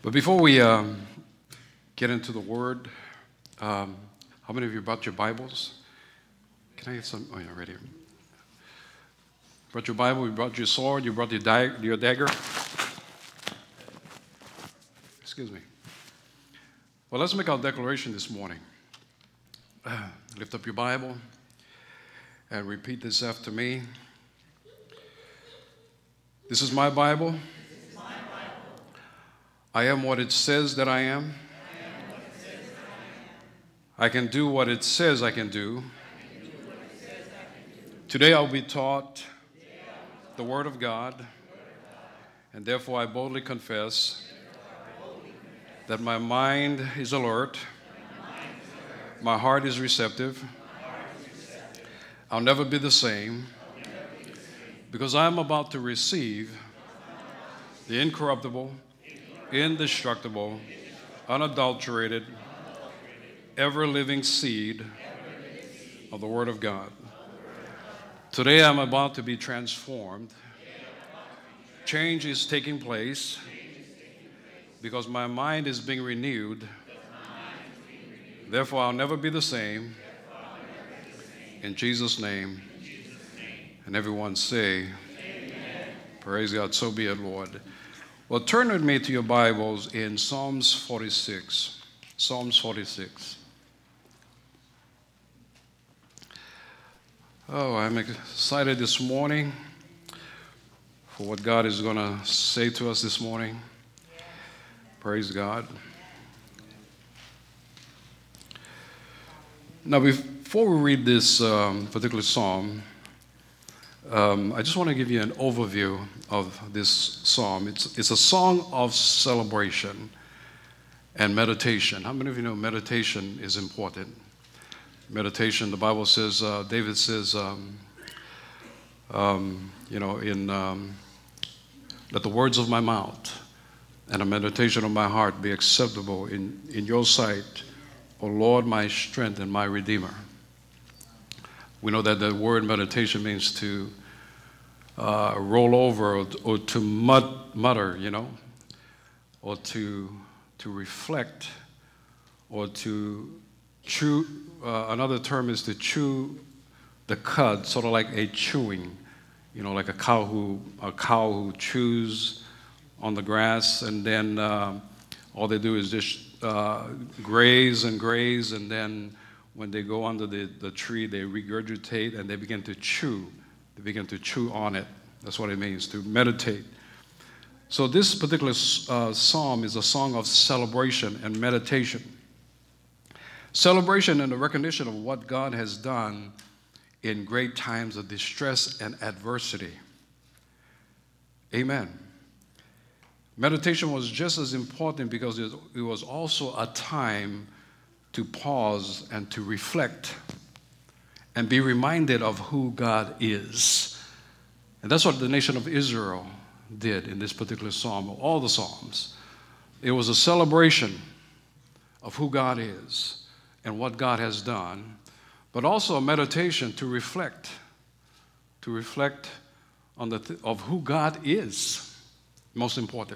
But before we get into the Word, how many of you brought your Bibles? Can I get some? Oh, yeah, right here. Brought your Bible, you brought your sword, you brought your dagger. Excuse me. Well, let's make our declaration this morning. Lift up your Bible and repeat this after me. This is my Bible. I am what it says that I am. I can do what it says I can do. Today I'll be taught the Word of God, and therefore I boldly confess that my mind is alert, my heart is receptive. I'll never be the same because I'm about to receive the incorruptible, indestructible, unadulterated, ever-living seed of the Word of God. Today I'm about to be transformed. Change is taking place because my mind is being renewed. Therefore I'll never be the same. In Jesus' name. And everyone say, Amen. Praise God. So be it, Lord. Well, turn with me to your Bibles in Psalms 46. Psalms 46. Oh, I'm excited this morning for what God is going to say to us this morning. Praise God. Now, before we read this particular psalm, I just want to give you an overview of this psalm. It's a song of celebration and meditation. How many of you know meditation is important? Meditation, the Bible says, David says, let the words of my mouth and the meditation of my heart be acceptable in your sight, O Lord, my strength and my Redeemer. We know that the word meditation means to roll over or to mutter, or to reflect, or to chew. Another term is to chew the cud, sort of like a chewing, like a cow who chews on the grass, and then all they do is just graze, and then when they go under the tree, they regurgitate and they begin to chew. They begin to chew on it. That's what it means, to meditate. So this particular psalm is a song of celebration and meditation. Celebration and the recognition of what God has done in great times of distress and adversity. Amen. Meditation was just as important because it was also a time to pause and to reflect and be reminded of who God is. And that's what the nation of Israel did in this particular psalm, all the psalms. It was a celebration of who God is and what God has done, but also a meditation to reflect on of who God is, most important.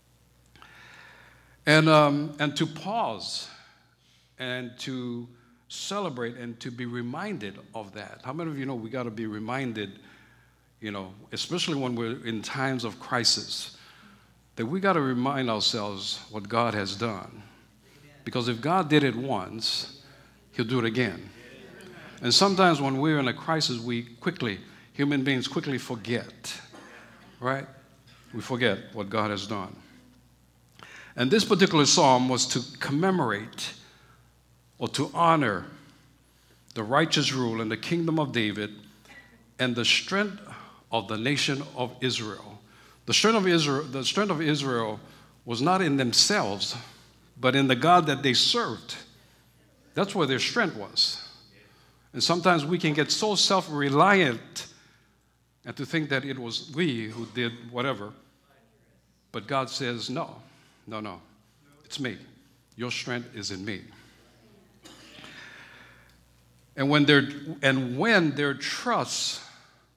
And to pause and to celebrate and to be reminded of that. How many of you know we got to be reminded, especially when we're in times of crisis, that we got to remind ourselves what God has done. Because if God did it once, He'll do it again. And sometimes when we're in a crisis, human beings quickly forget, right? We forget what God has done. And this particular psalm was to commemorate or to honor the righteous rule and the kingdom of David and the strength of the nation of Israel. The strength of Israel was not in themselves, but in the God that they served. That's where their strength was. And sometimes we can get so self-reliant and to think that it was we who did whatever. But God says, no, it's me. Your strength is in me. And when their trust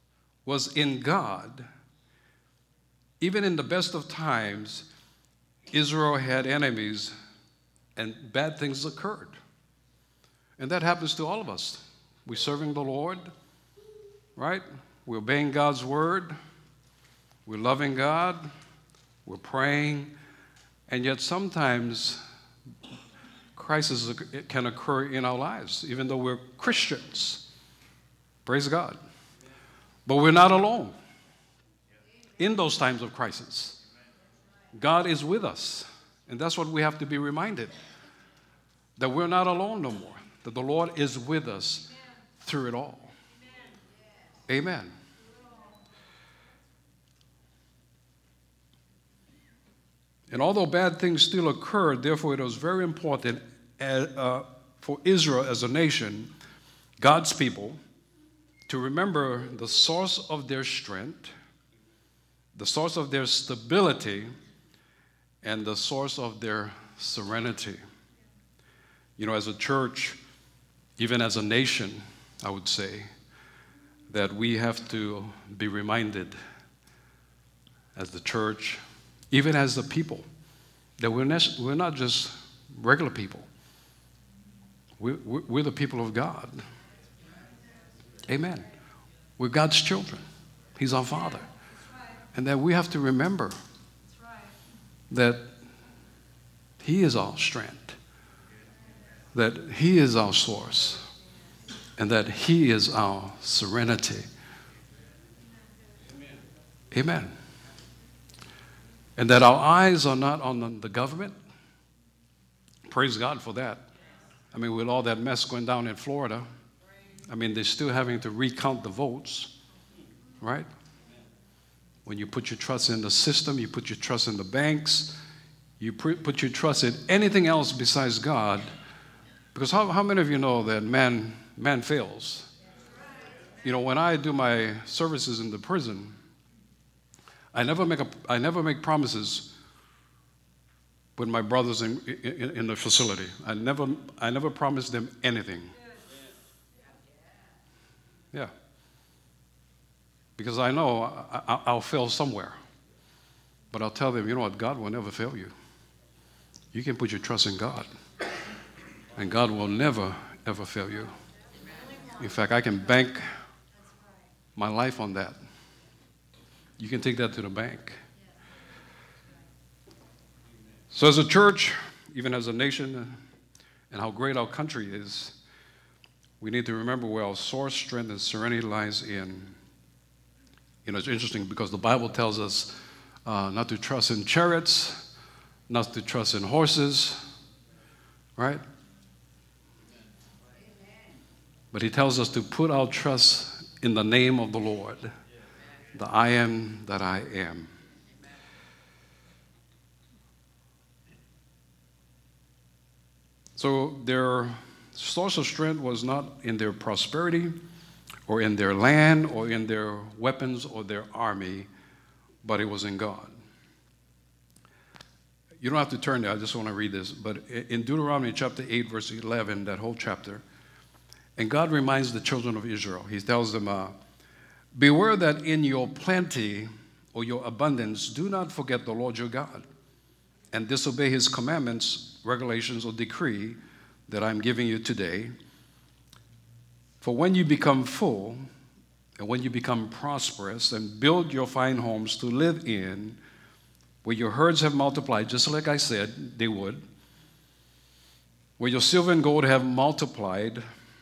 was in God, even in the best of times, Israel had enemies and bad things occurred. And that happens to all of us. We're serving the Lord, right? We're obeying God's word. We're loving God. We're praying. And yet sometimes crises can occur in our lives, even though we're Christians. Praise God. But we're not alone in those times of crisis. God is with us. And that's what we have to be reminded, that we're not alone no more, that the Lord is with us through it all. Amen. And although bad things still occurred, therefore it was very important for Israel as a nation, God's people, to remember the source of their strength, the source of their stability, and the source of their serenity. You know, as a church, even as a nation, I would say, that we have to be reminded as the church, even as the people, that we're not just regular people. We're the people of God. Amen. We're God's children. He's our Father. And that we have to remember that He is our strength, that He is our source, and that He is our serenity. Amen. And that our eyes are not on the government. Praise God for that. I mean, with all that mess going down in Florida, I mean, they're still having to recount the votes, right? When you put your trust in the system, you put your trust in the banks, you put your trust in anything else besides God. Because how many of you know that man fails? You know, when I do my services in the prison, I never make promises with my brothers in the facility. I never promise them anything. Yeah. Because I know I'll fail somewhere. But I'll tell them, you know what, God will never fail you. You can put your trust in God. And God will never, ever fail you. In fact, I can bank my life on that. You can take that to the bank. So as a church, even as a nation, and how great our country is, we need to remember where our source, strength, and serenity lies in. You know, it's interesting because the Bible tells us not to trust in chariots, not to trust in horses, right? But He tells us to put our trust in the name of the Lord, the I am that I am. So their source of strength was not in their prosperity or in their land or in their weapons or their army, but it was in God. You don't have to turn there, I just want to read this. But in Deuteronomy chapter 8, verse 11, that whole chapter, and God reminds the children of Israel, He tells them, beware that in your plenty or your abundance, do not forget the Lord your God and disobey His commandments, regulations, or decree that I'm giving you today. For when you become full and when you become prosperous and build your fine homes to live in, where your herds have multiplied, just like I said they would, where your silver and gold have multiplied,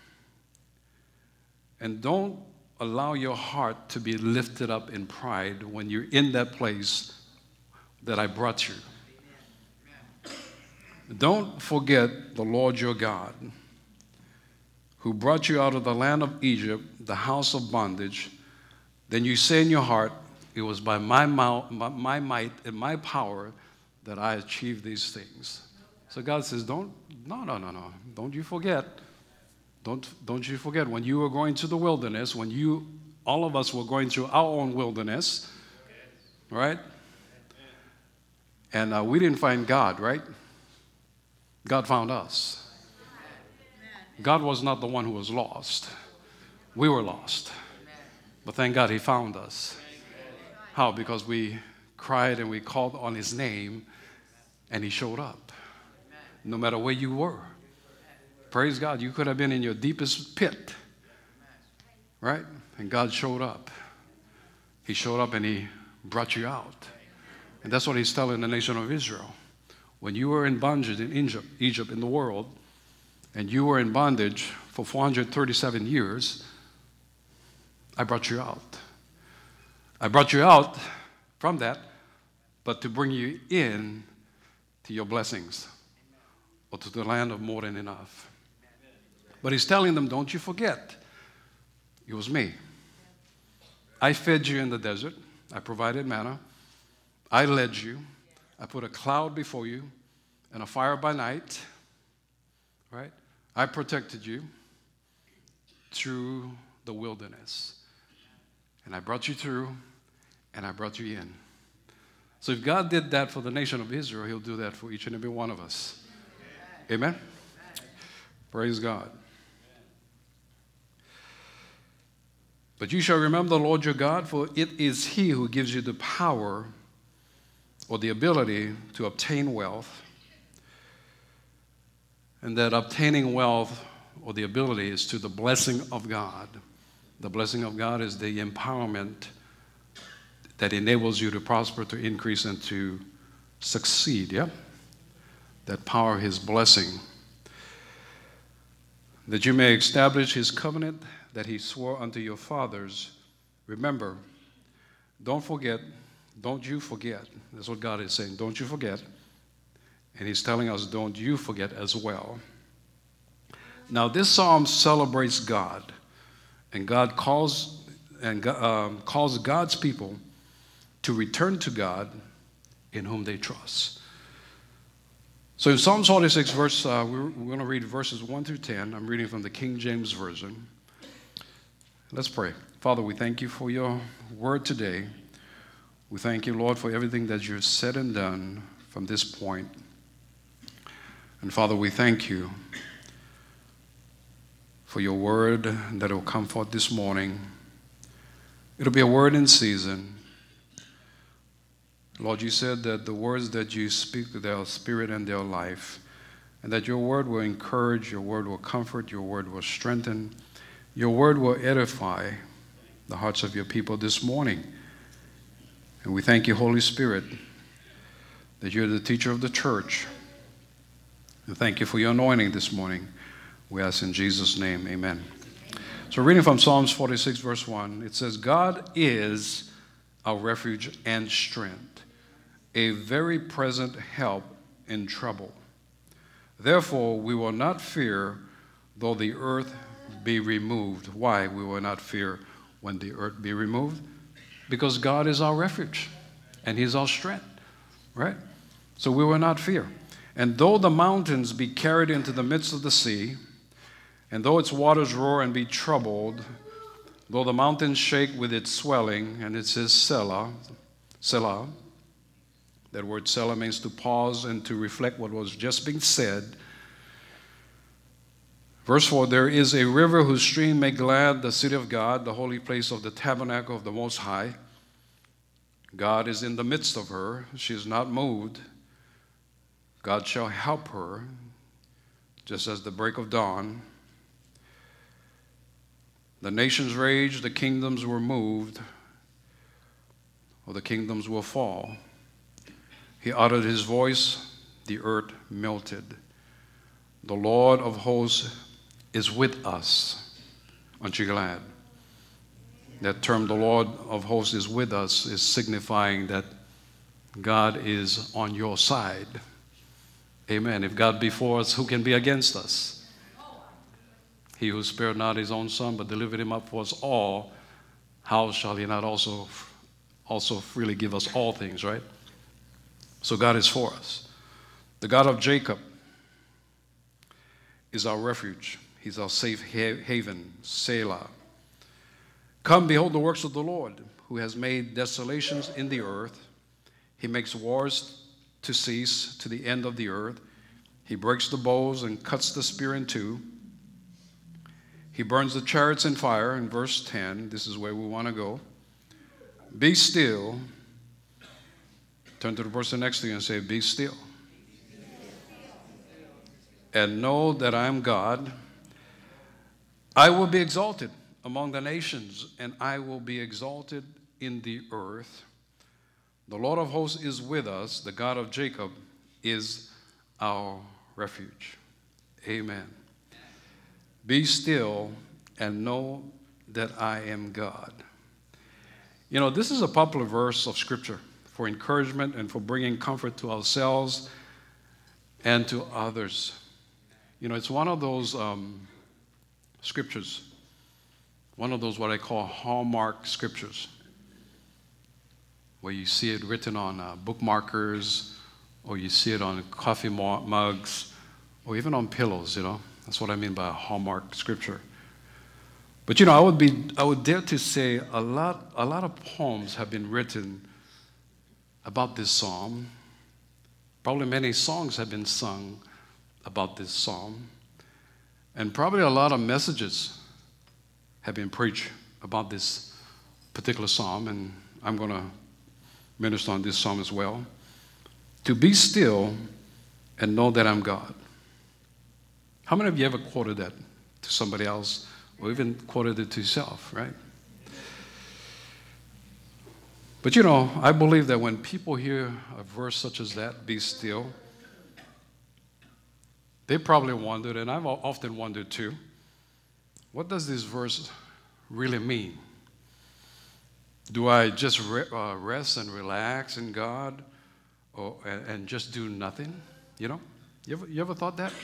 and don't allow your heart to be lifted up in pride when you're in that place that I brought you. Don't forget the Lord your God, who brought you out of the land of Egypt, the house of bondage. Then you say in your heart, it was by my might and my power that I achieved these things. So God says, no. Don't you forget. Don't you forget when you were going to the wilderness, when all of us were going through our own wilderness, right? And we didn't find God, right? God found us. God was not the one who was lost. We were lost. But thank God He found us. How? Because we cried and we called on His name, and he showed up. No matter where you were. Praise God. You could have been in your deepest pit. Right? And God showed up. He showed up and he brought you out. And that's what he's telling the nation of Israel. When you were in bondage in Egypt in the world, and you were in bondage for 437 years, I brought you out. I brought you out from that, but to bring you in to your blessings, or to the land of more than enough. But he's telling them, don't you forget, it was me. I fed you in the desert. I provided manna. I led you. I put a cloud before you and a fire by night. Right? I protected you through the wilderness. And I brought you through, and I brought you in. So if God did that for the nation of Israel, he'll do that for each and every one of us. Amen? Praise God. But you shall remember the Lord your God, for it is he who gives you the power or the ability to obtain wealth. And that obtaining wealth or the ability is to the blessing of God. The blessing of God is the empowerment that enables you to prosper, to increase, and to succeed. Yeah? That power, his blessing. That you may establish his covenant that he swore unto your fathers. Remember, don't forget, don't you forget. That's what God is saying. Don't you forget. And he's telling us, don't you forget as well. Now, this psalm celebrates God, and God calls God's people to return to God in whom they trust. So in Psalm 46, we're going to read verses 1 through 10. I'm reading from the King James Version. Let's pray. Father, we thank you for your word today. We thank you, Lord, for everything that you've said and done from this point. And Father, we thank you for your word that will come forth this morning. It'll be a word in season. Lord, you said that the words that you speak, they are spirit and they are life, and that your word will encourage, your word will comfort, your word will strengthen, your word will edify the hearts of your people this morning. And we thank you, Holy Spirit, that you're the teacher of the church. And thank you for your anointing this morning. We ask in Jesus' name, amen. So reading from Psalms 46, verse 1, it says, God is our refuge and strength, a very present help in trouble. Therefore, we will not fear, though the earth be removed. Why we will not fear when the earth be removed? Because God is our refuge, and he's our strength, right? So we will not fear. And though the mountains be carried into the midst of the sea, and though its waters roar and be troubled, though the mountains shake with its swelling, and it says Selah, Selah. That word Selah means to pause and to reflect what was just being said. Verse 4, there is a river whose stream make glad the city of God, the holy place of the tabernacle of the Most High. God is in the midst of her. She is not moved. God shall help her, just as the break of dawn. The nations raged, the kingdoms were moved, or the kingdoms will fall. He uttered his voice, the earth melted. The Lord of hosts is with us. Aren't you glad? That term, the Lord of hosts is with us, is signifying that God is on your side. Amen. If God be for us, who can be against us? He who spared not his own son, but delivered him up for us all, how shall he not also freely give us all things, right? So God is for us. The God of Jacob is our refuge. He's our safe haven, Selah. Come, behold the works of the Lord, who has made desolations in the earth. He makes wars to cease to the end of the earth. He breaks the bows and cuts the spear in two. He burns the chariots in fire. In verse 10, this is where we want to go. Be still. Turn to the person next to you and say, be still. and know that I am God. I will be exalted among the nations, and I will be exalted in the earth. The Lord of hosts is with us. The God of Jacob is our refuge. Amen. Be still and know that I am God. You know, this is a popular verse of Scripture for encouragement and for bringing comfort to ourselves and to others. You know, it's one of those scriptures, one of those what I call hallmark scriptures, where you see it written on bookmarkers, or you see it on coffee mugs, or even on pillows, you know. That's what I mean by a hallmark scripture. But you know, I would dare to say a lot of poems have been written about this psalm. Probably many songs have been sung about this psalm. And probably a lot of messages have been preached about this particular psalm, and I'm going to minister on this psalm as well. To be still and know that I'm God. How many of you ever quoted that to somebody else, or even quoted it to yourself, right? But you know, I believe that when people hear a verse such as that, be still, they probably wondered, and I've often wondered too, what does this verse really mean? Do I just rest and relax in God, and just do nothing? You know, you ever thought that?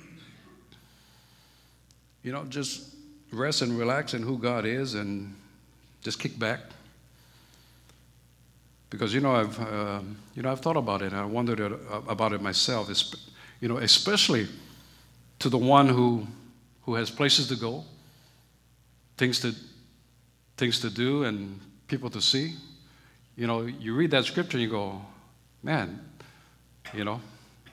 You know, just rest and relax in who God is and just kick back. Because I've thought about it and I wondered about it myself. You know, especially to the one who has places to go, things to do, and people to see. You know, you read that scripture and you go, man, you know,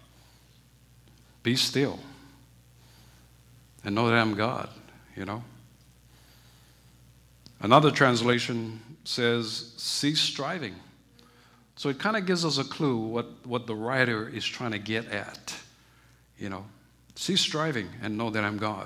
be still and know that I'm God, you know. Another translation says, cease striving. So it kind of gives us a clue what the writer is trying to get at, you know. Cease striving and know that I'm God.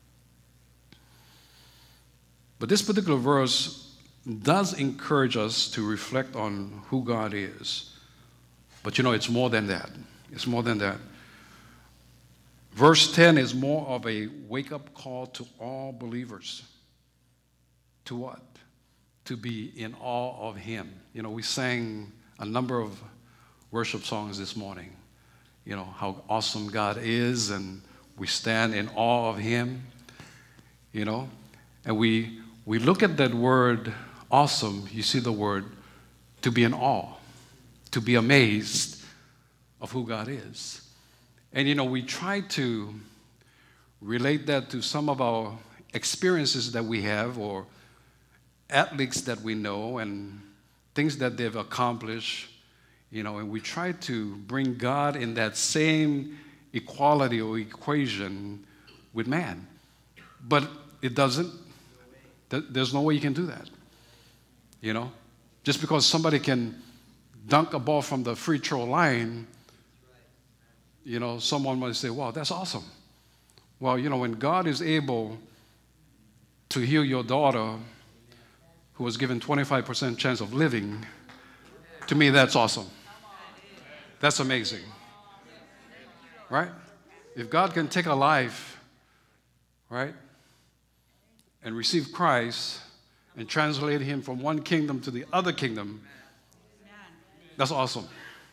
But this particular verse does encourage us to reflect on who God is. But you know, it's more than that. It's more than that. Verse 10 is more of a wake-up call to all believers. To what? To be in awe of Him. You know, we sang a number of worship songs this morning. You know, how awesome God is, and we stand in awe of Him, you know. And we look at that word awesome, you see the word to be in awe, to be amazed of who God is. And you know, we try to relate that to some of our experiences that we have, or athletes that we know, and things that they've accomplished, you know, and we try to bring God in that same equality or equation with man. But it doesn't. There's no way you can do that, you know. Just because somebody can dunk a ball from the free throw line, you know, someone might say, wow, that's awesome. Well, you know, when God is able to heal your daughter who was given 25% chance of living, to me, that's awesome. That's amazing. Right? If God can take a life, right, and receive Christ and translate him from one kingdom to the other kingdom, that's awesome.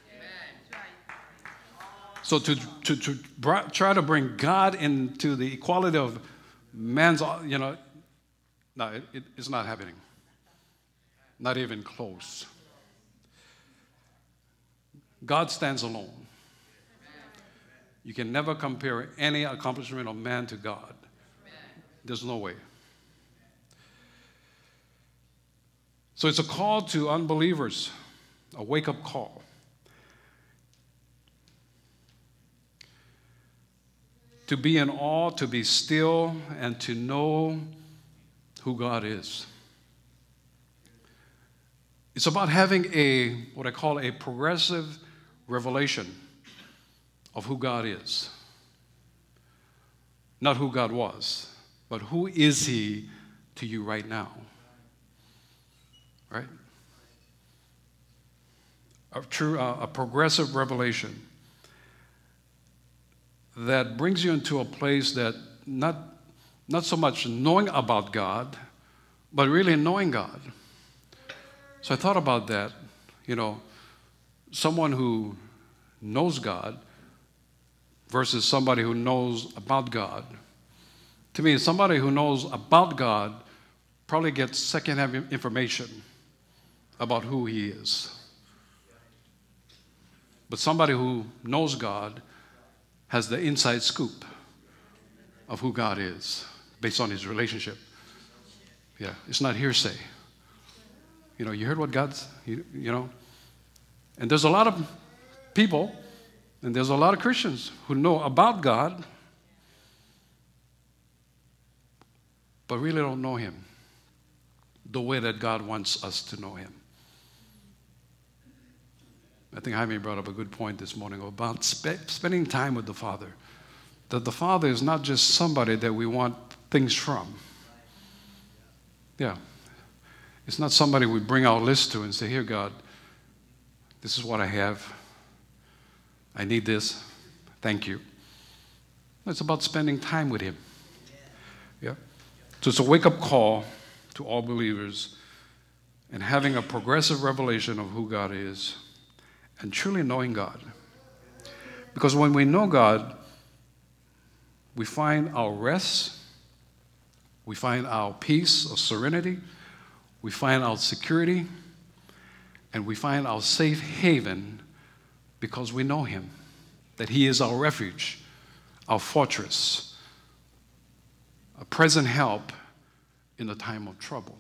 So to try to bring God into the equality of man's, you know, no, it's not happening. Not even close. God stands alone. You can never compare any accomplishment of man to God. There's no way. So it's a call to unbelievers, a wake-up call. To be in awe, to be still, and to know who God is. It's about having what I call a progressive revelation of who God is. Not who God was, but who is he to you right now? Right? A progressive revelation that brings you into a place that not so much knowing about God, but really knowing God. So I thought about that, someone who knows God versus somebody who knows about God. To me, somebody who knows about God probably gets secondhand information about who he is. But somebody who knows God has the inside scoop of who God is based on his relationship. Yeah, it's not hearsay. You heard what God's, And there's a lot of people, and there's a lot of Christians who know about God, but really don't know him the way that God wants us to know him. I think Jaime brought up a good point this morning about spending time with the Father. That the Father is not just somebody that we want things from. Yeah. It's not somebody we bring our list to and say, here, God, this is what I have. I need this. Thank you. It's about spending time with him. Yeah. So it's a wake-up call to all believers and having a progressive revelation of who God is and truly knowing God. Because when we know God, we find our rest, we find our peace or serenity, we find our security, and we find our safe haven because we know him, that he is our refuge, our fortress, a present help in the time of trouble.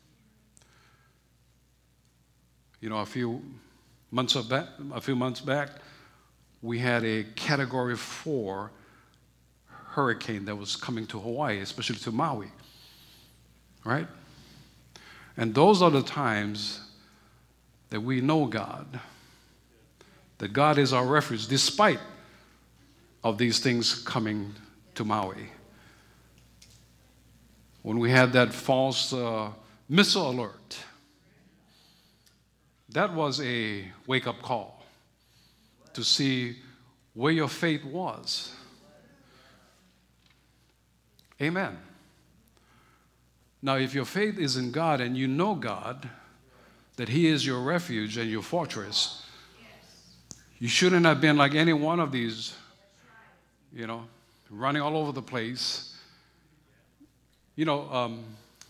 A few months back, we had a Category 4 hurricane that was coming to Hawaii, especially to Maui, right? And those are the times that we know God, that God is our refuge despite of these things coming to Maui. When we had that false missile alert, that was a wake-up call to see where your faith was. Amen. Now, if your faith is in God and you know God, that he is your refuge and your fortress, you shouldn't have been like any one of these, running all over the place. In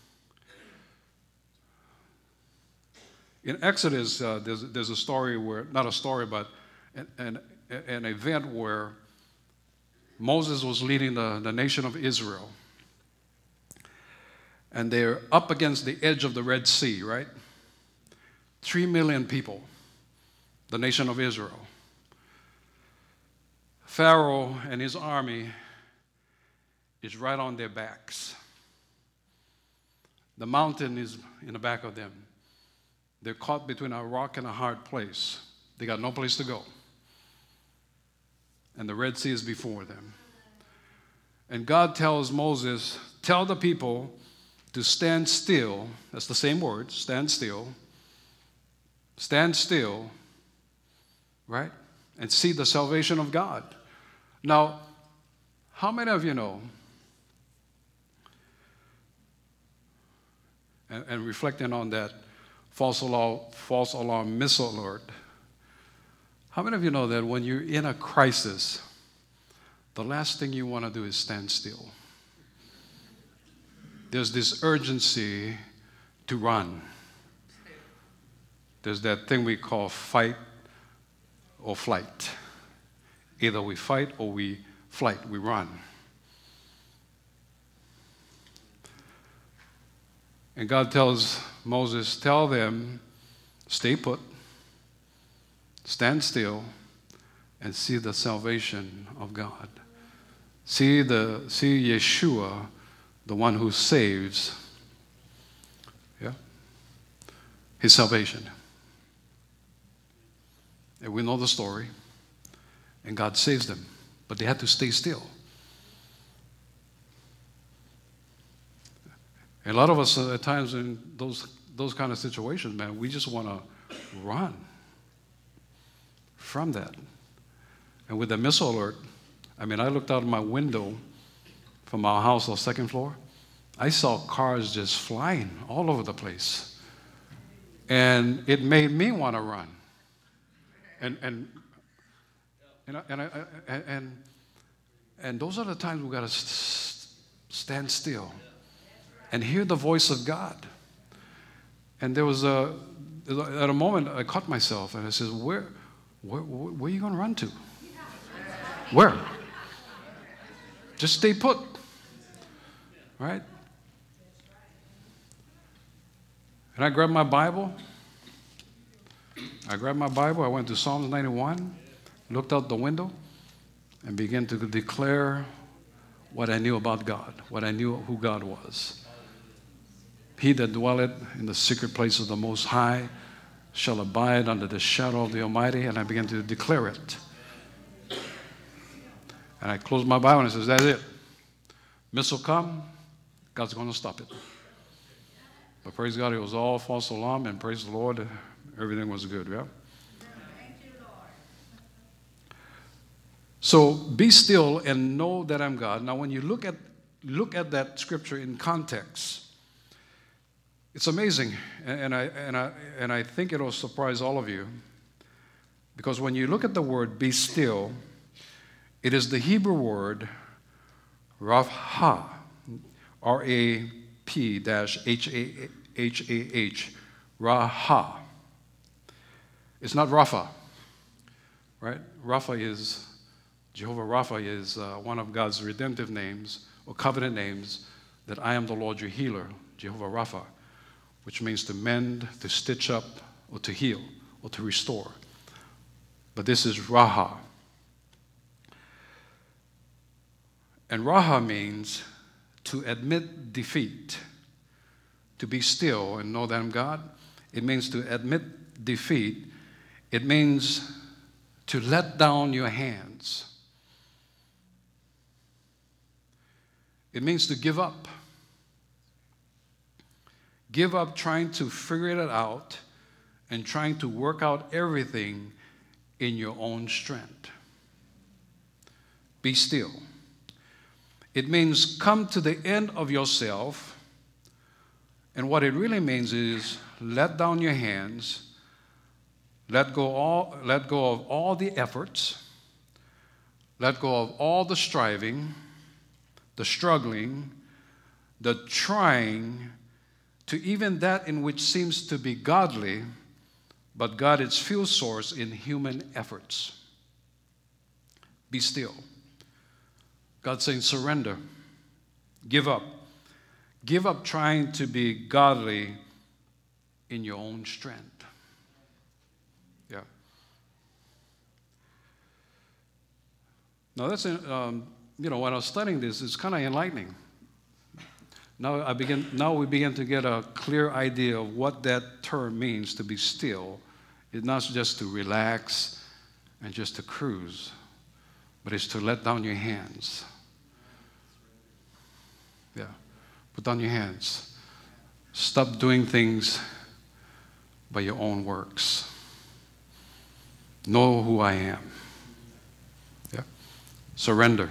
Exodus, there's a story where, not a story, but an event where Moses was leading the nation of Israel. And they're up against the edge of the Red Sea, right? 3 million people, the nation of Israel. Pharaoh and his army is right on their backs. The mountain is in the back of them. They're caught between a rock and a hard place. They got no place to go. And the Red Sea is before them. And God tells Moses, tell the people to stand still. That's the same word, stand still. Stand still, right? And see the salvation of God. Now, how many of you know, and reflecting on that false alarm missile alert, how many of you know that when you're in a crisis, the last thing you want to do is stand still? There's this urgency to run. There's that thing we call fight or flight. Either we fight or we flight, we run. And God tells Moses, tell them, stay put, stand still, and see the salvation of God. See Yeshua, the one who saves, his salvation. And we know the story. And God saves them. But they had to stay still. And a lot of us at times in those kind of situations, man, we just want to run from that. And with the missile alert, I mean, I looked out of my window from our house on the second floor. I saw cars just flying all over the place. And it made me want to run. And those are the times we got to stand still and hear the voice of God. And there was at a moment I caught myself and I said, where are you going to run to? Where? Just stay put. Right? And I grabbed my Bible. I went to Psalms 91, looked out the window, and began to declare what I knew about God, what I knew who God was. He that dwelleth in the secret place of the Most High shall abide under the shadow of the Almighty, and I began to declare it. And I closed my Bible and I said, that's it. Missile come, God's going to stop it. But praise God, it was all false alarm, and praise the Lord, everything was good, yeah? Thank you, Lord. So be still and know that I'm God. Now, when you look at that scripture in context, it's amazing, and I think it'll surprise all of you, because when you look at the word "be still," it is the Hebrew word "rafha," R-A-P-H-A-H, Raha. It's not Rapha, right? Jehovah Rapha is one of God's redemptive names or covenant names, that I am the Lord your healer, Jehovah Rapha, which means to mend, to stitch up, or to heal, or to restore. But this is Raha. And Raha means to admit defeat, to be still and know that I'm God. It means to admit defeat. It means to let down your hands. It means to give up. Give up trying to figure it out and trying to work out everything in your own strength. Be still. It means come to the end of yourself, and what it really means is let down your hands, let go of all the efforts, let go of all the striving, the struggling, the trying, to even that in which seems to be godly, but God is fuel source in human efforts. Be still. God's saying surrender. Give up. Give up trying to be godly in your own strength. Yeah. Now that's, when I was studying this, it's kind of enlightening. Now we begin to get a clear idea of what that term means, to be still. It's not just to relax and just to cruise, but it's to let down your hands. Yeah. Put down your hands. Stop doing things by your own works. Know who I am. Yeah. Surrender.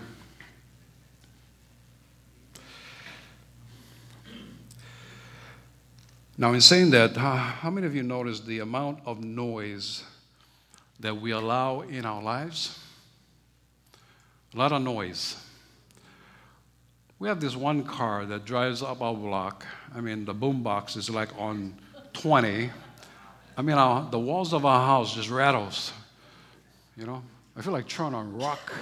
Now, in saying that, how many of you notice the amount of noise that we allow in our lives? A lot of noise. We have this one car that drives up our block. I mean, the boom box is like on 20. I mean, the walls of our house just rattles. I feel like trying to rock.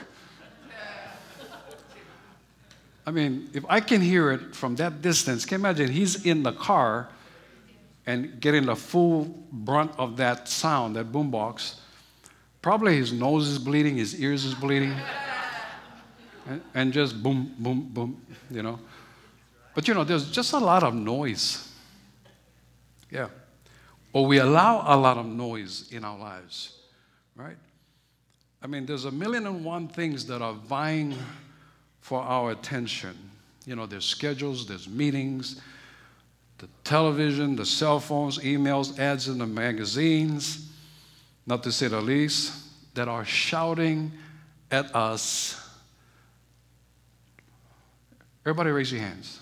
I mean, if I can hear it from that distance, can you imagine he's in the car and getting the full brunt of that sound, that boom box? Probably his nose is bleeding, his ears is bleeding. And just boom, boom, boom, But, there's just a lot of noise. Yeah. Or we allow a lot of noise in our lives, right? I mean, there's 1,000,001 things that are vying for our attention. There's schedules, there's meetings, the television, the cell phones, emails, ads in the magazines, not to say the least, that are shouting at us. Everybody raise your hands.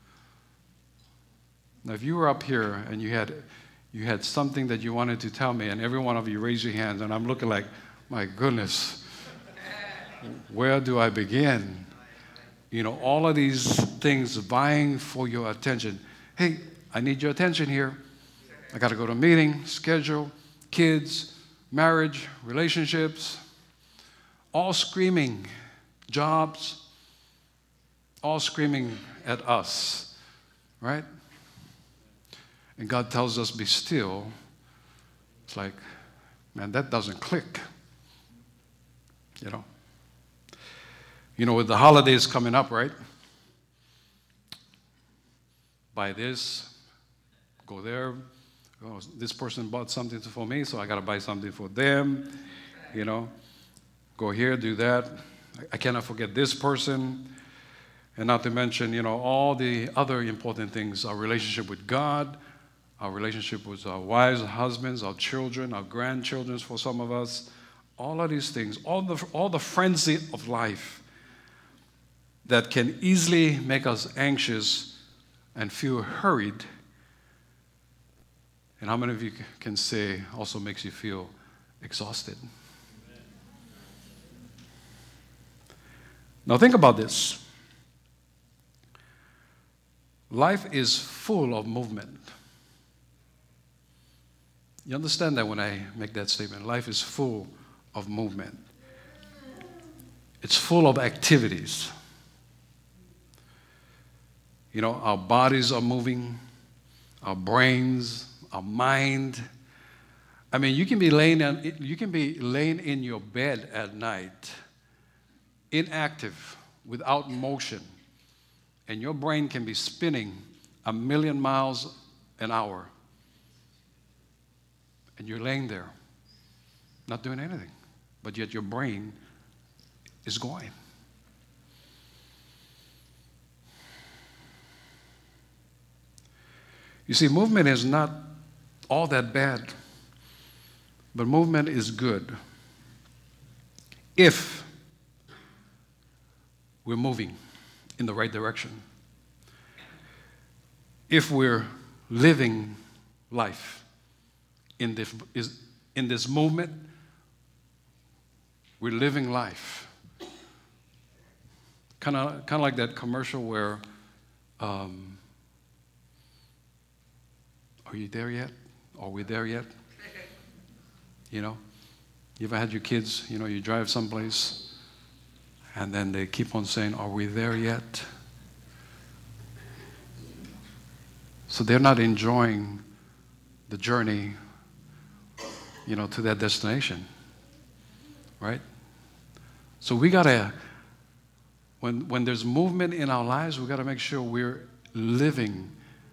Now, if you were up here and you had something that you wanted to tell me, and every one of you raised your hands, and I'm looking like, my goodness, where do I begin? You know, all of these things vying for your attention. Hey, I need your attention here. I got to go to a meeting, schedule, kids, marriage, relationships, all screaming, jobs, all screaming at us, right? And God tells us, be still. It's like, man, that doesn't click, you know. You know, with the holidays coming up, right? Buy this, go there. Oh, this person bought something for me, so I got to buy something for them. You know, go here, do that. I cannot forget this person. And not to mention, you know, all the other important things, our relationship with God, our relationship with our wives, husbands, our children, our grandchildren for some of us, all of these things, all the frenzy of life that can easily make us anxious and feel hurried. And how many of you can say also makes you feel exhausted? Now think about this. Life is full of movement. You understand that when I make that statement? Life is full of movement. It's full of activities. You know, our bodies are moving, our brains, our mind. I mean, you can be laying in your bed at night, inactive, without motion, and your brain can be spinning 1,000,000 miles an hour. And you're laying there, not doing anything, but yet your brain is going. You see, movement is not all that bad, but movement is good if we're moving in the right direction, if we're living life in this movement. We're living life. Kind of like that commercial where, are you there yet? Are we there yet? You know, you ever had your kids, you know, you drive someplace and then they keep on saying, are we there yet? So they're not enjoying the journey, you know, to that destination, right? So we gotta, when there's movement in our lives, we gotta make sure we're living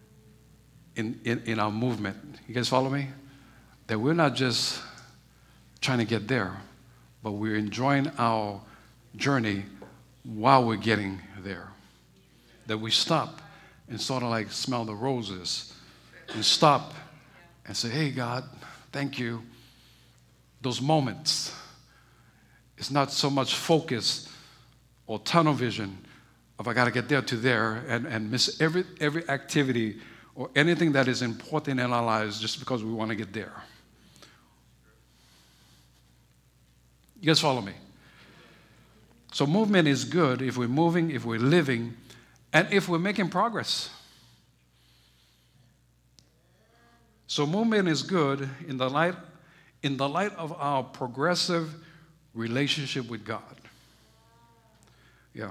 in our movement. You guys follow me? That we're not just trying to get there, but we're enjoying our journey while we're getting there. That we stop and sort of like smell the roses and stop and say, hey, God, thank you. Those moments, it's not so much focus or tunnel vision of I got to get there to there and miss every activity or anything that is important in our lives just because we want to get there. You guys follow me? So movement is good if we're moving, if we're living, and if we're making progress. So movement is good in the light of our progressive relationship with God. Yeah.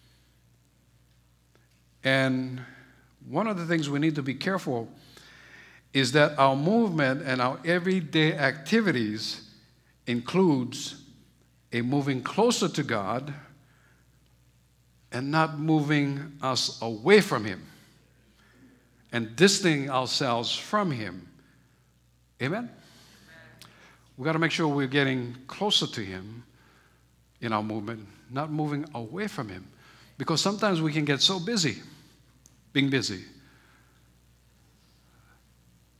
And one of the things we need to be careful is that our movement and our everyday activities includes a moving closer to God and not moving us away from Him and distancing ourselves from Him. Amen? We got to make sure we're getting closer to Him in our movement, not moving away from Him. Because sometimes we can get so busy, being busy,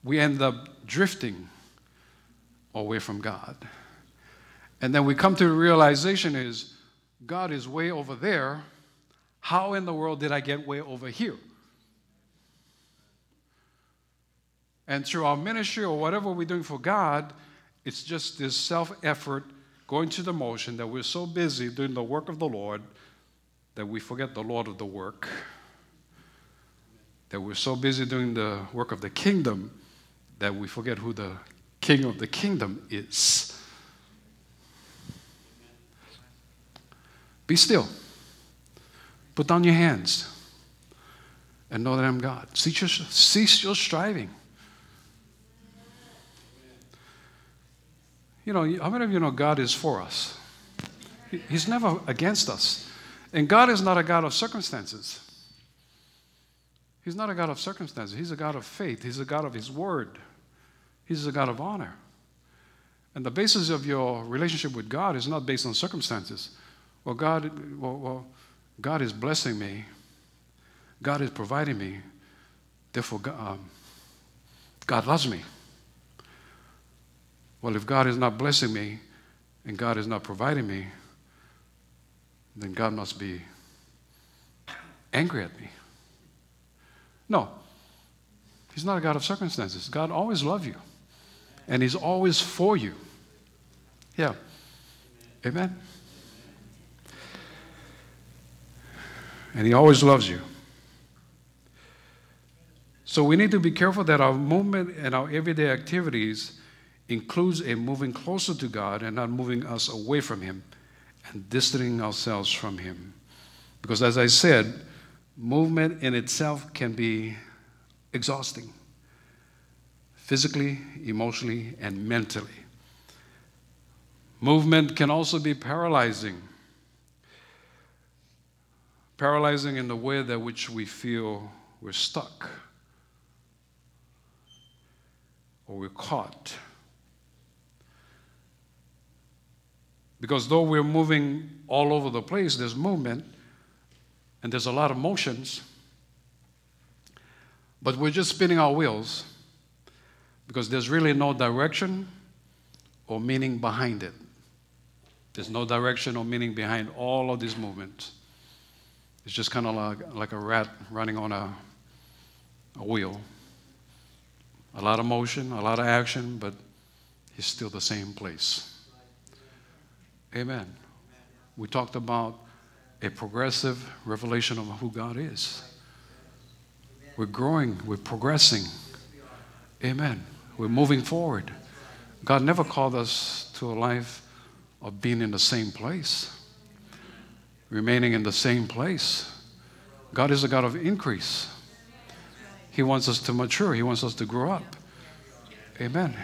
we end up drifting away from God. And then we come to the realization is, God is way over there. How in the world did I get way over here? And through our ministry or whatever we're doing for God, it's just this self-effort, going through the motion, that we're so busy doing the work of the Lord that we forget the Lord of the work. That we're so busy doing the work of the kingdom that we forget who the King of the kingdom is. Be still. Put down your hands and know that I'm God. Cease your striving. You know, how many of you know God is for us? He's never against us. And God is not a God of circumstances. He's not a God of circumstances. He's a God of faith. He's a God of His Word. He's a God of honor. And the basis of your relationship with God is not based on circumstances. Well, God is blessing me. God is providing me. Therefore, God loves me. Well, if God is not blessing me and God is not providing me, then God must be angry at me. No. He's not a God of circumstances. God always loves you. And He's always for you. Yeah. Amen. And He always loves you. So we need to be careful that our movement and our everyday activities includes a moving closer to God and not moving us away from Him and distancing ourselves from Him. Because as I said, movement in itself can be exhausting, physically, emotionally, and mentally. Movement can also be paralyzing. Paralyzing in the way that which we feel we're stuck or we're caught. Because though we're moving all over the place, there's movement and there's a lot of motions, but we're just spinning our wheels because there's really no direction or meaning behind it. There's no direction or meaning behind all of these movements. It's just kind of like a rat running on a wheel. A lot of motion, a lot of action, but he's still the same place. Amen. We talked about a progressive revelation of who God is. We're growing, we're progressing. Amen. We're moving forward. God never called us to a life of being in the same place, remaining in the same place. God is a God of increase. He wants us to mature. He wants us to grow up. Amen.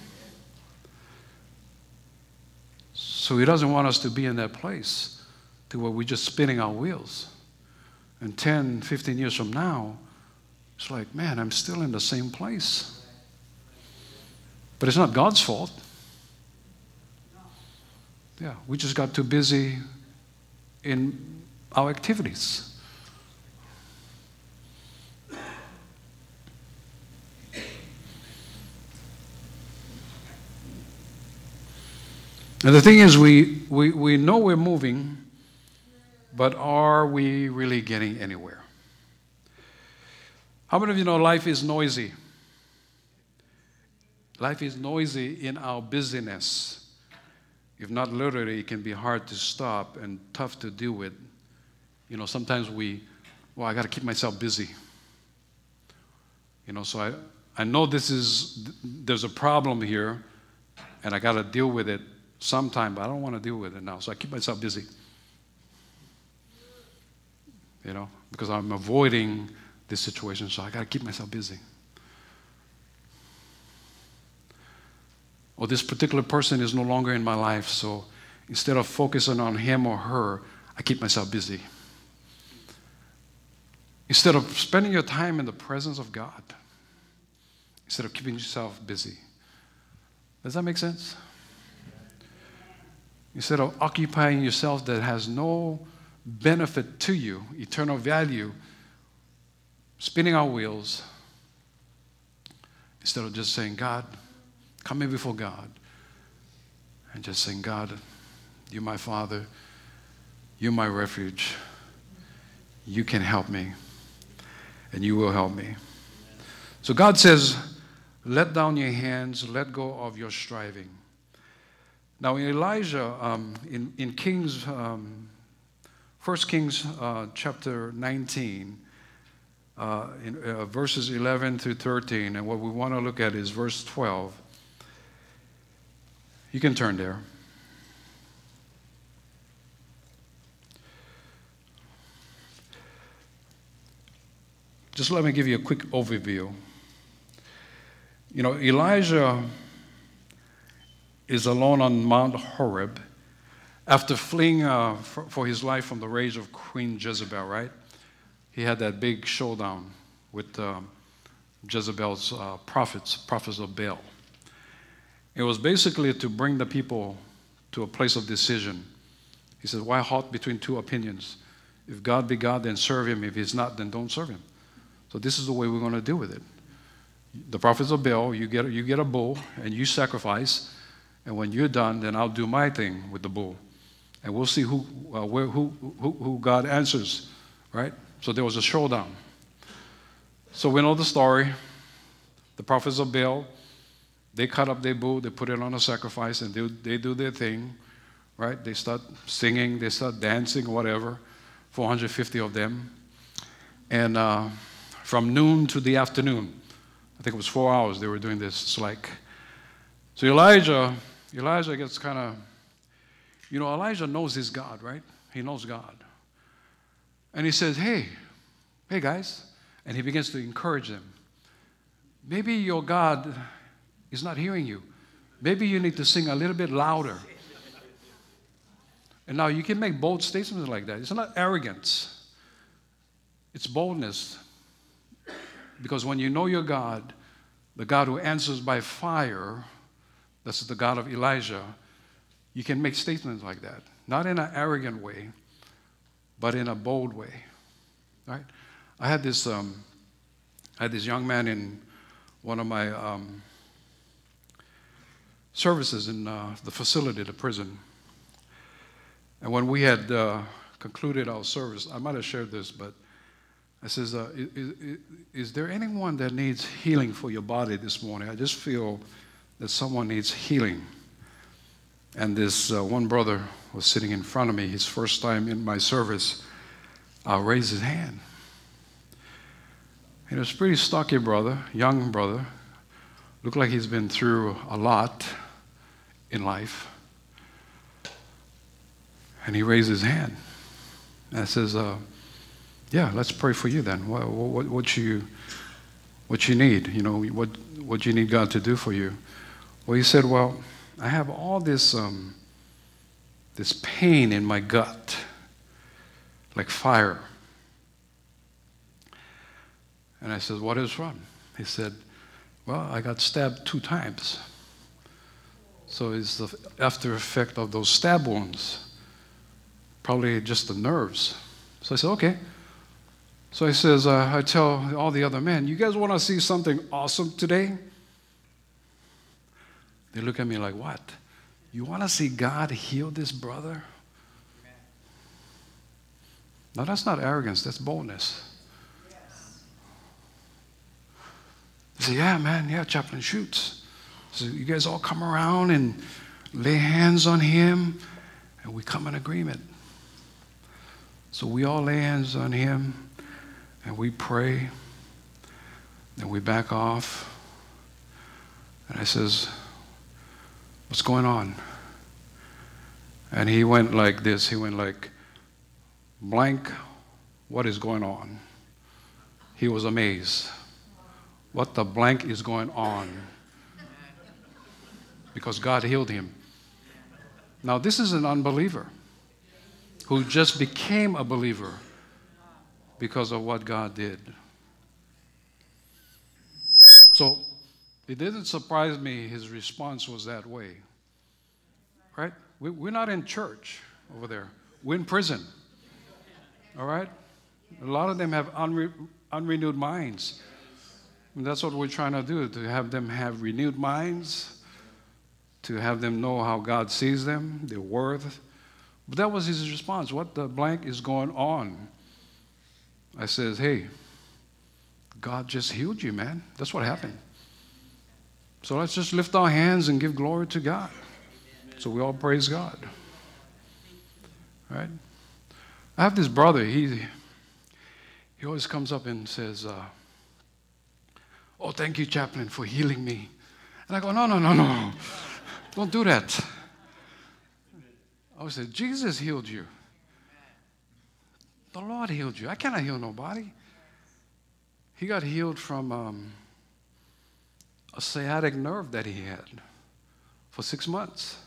So He doesn't want us to be in that place to where we're just spinning our wheels. And 10, 15 years from now, it's like, man, I'm still in the same place. But it's not God's fault. Yeah, we just got too busy in our activities. And the thing is, we know we're moving, but are we really getting anywhere? How many of you know life is noisy? Life is noisy in our busyness. If not literally, it can be hard to stop and tough to deal with. You know, sometimes I got to keep myself busy. You know, so I know there's a problem here, and I got to deal with it sometime, but I don't want to deal with it now, so I keep myself busy. You know, because I'm avoiding this situation, so I got to keep myself busy. Or this particular person is no longer in my life, so instead of focusing on him or her, I keep myself busy. Instead of spending your time in the presence of God, instead of keeping yourself busy. Does that make sense? Instead of occupying yourself that has no benefit to you, eternal value, spinning our wheels, Instead of just saying, God, coming before God, and just saying, God, you're my Father, you're my refuge, you can help me, and you will help me. So God says, let down your hands, let go of your striving. Now in Elijah, in Kings, 1 Kings chapter 19, in verses 11 through 13, and what we want to look at is verse 12. You can turn there. Just let me give you a quick overview. You know, Elijah is alone on Mount Horeb after fleeing for his life from the rage of Queen Jezebel, right? He had that big showdown with Jezebel's prophets of Baal. It was basically to bring the people to a place of decision. He said, why halt between two opinions? If God be God, then serve him. If he's not, then don't serve him. So this is the way we're going to deal with it. The prophets of Baal, you get a bull and you sacrifice, and when you're done, then I'll do my thing with the bull, and we'll see who God answers, right? So there was a showdown. So we know the story. The prophets of Baal, they cut up their bull, they put it on a sacrifice, and they do their thing, right? They start singing, they start dancing, whatever. 450 of them, and from noon to the afternoon. I think it was 4 hours they were doing this. It's like, so Elijah gets kind of, you know, Elijah knows his God, right? He knows God. And he says, hey guys, and he begins to encourage them. Maybe your God is not hearing you. Maybe you need to sing a little bit louder. And now you can make bold statements like that. It's not arrogance. It's boldness. Because when you know your God, the God who answers by fire, that's the God of Elijah, you can make statements like that. Not in an arrogant way, but in a bold way. Right? I had this young man in one of my services in the facility, the prison. And when we had concluded our service, I might have shared this, but I says, is there anyone that needs healing for your body this morning? I just feel that someone needs healing. And this one brother was sitting in front of me, his first time in my service, raised his hand. He was a pretty stocky brother, young brother. Looked like he's been through a lot in life. And he raised his hand. And I says, yeah, let's pray for you then. What you need? You know, what you need God to do for you? Well, he said, well, I have all this pain in my gut, like fire. And I said, what is from? He said, well, I got stabbed 2 times. So it's the after effect of those stab wounds, probably just the nerves. So I said, okay. So he says, I tell all the other men, you guys want to see something awesome today? They look at me like, what? You want to see God heal this brother? No, that's not arrogance, that's boldness. They say, yeah, man, yeah, Chaplain Schutz. So you guys all come around and lay hands on him, and we come in agreement. So we all lay hands on him, and we pray, and we back off. And I says, what's going on? And he went like this. He went like, blank, what is going on? He was amazed. What the blank is going on? Because God healed him. Now, this is an unbeliever who just became a believer because of what God did. So it didn't surprise me his response was that way. Right? We're not in church over there. We're in prison. All right? A lot of them have unrenewed minds. And that's what we're trying to do, to have them have renewed minds, to have them know how God sees them, their worth. But that was his response. What the blank is going on? I says, hey, God just healed you, man. That's what happened. So let's just lift our hands and give glory to God. So we all praise God. Right? I have this brother, he always comes up and says, oh, thank you, chaplain, for healing me. And I go, no. Don't do that. I would say, Jesus healed you. The Lord healed you. I cannot heal nobody. He got healed from a sciatic nerve that he had for 6 months.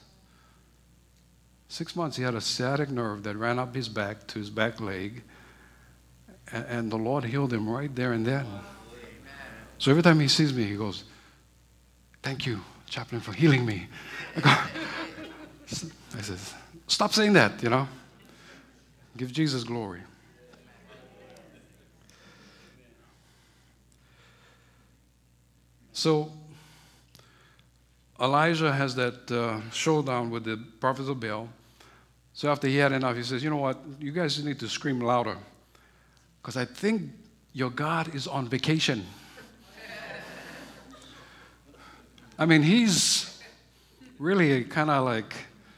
6 months he had a sciatic nerve that ran up his back to his back leg. And the Lord healed him right there and then. So every time he sees me, he goes, thank you, chaplain, for healing me. I says, stop saying that, Give Jesus glory. So Elijah has that showdown with the prophets of Baal. So after he had enough, he says, you know what? You guys need to scream louder, because I think your God is on vacation. I mean, he's really kind of like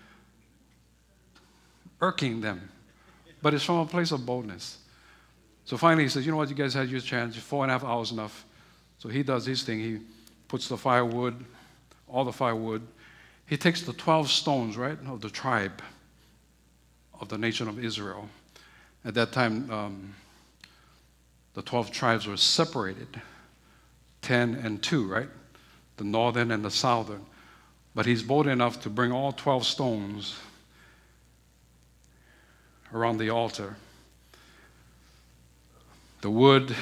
irking them, but it's from a place of boldness. So finally he says, you know what, you guys had your chance, 4.5 hours enough. So he does his thing. He puts the firewood, all the firewood. He takes the 12 stones, right, of the tribe of the nation of Israel. At that time, the 12 tribes were separated, 10 and 2, right? The northern and the southern. But he's bold enough to bring all 12 stones around the altar. The wood,